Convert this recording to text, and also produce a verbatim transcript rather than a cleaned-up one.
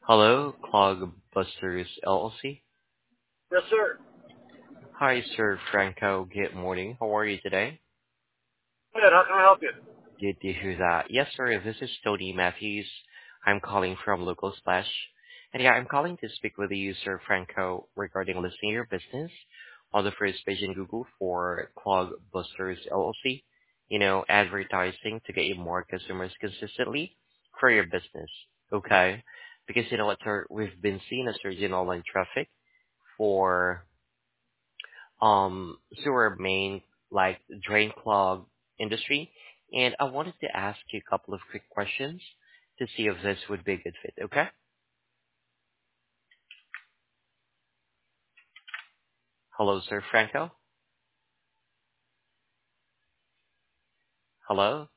Hello, Clogbusters L L C. Yes, sir. Hi, Sir Franco. Good morning. How are you today? Good. How can I help you? Good to hear that. Yes, sir. This is Tony Matthews. I'm calling from Local Splash. And yeah, I'm calling to speak with you, Sir Franco, regarding listing your business on the first page in Google for Clogbusters L L C. You know, advertising to get you more customers consistently for your business. Okay? Because you know what, sir? We've been seeing a surge in online traffic for um sewer main like drain clog industry, and I wanted to ask you a couple of quick questions to see if this would be a good fit. Okay? Hello, Sir Franco. Hello.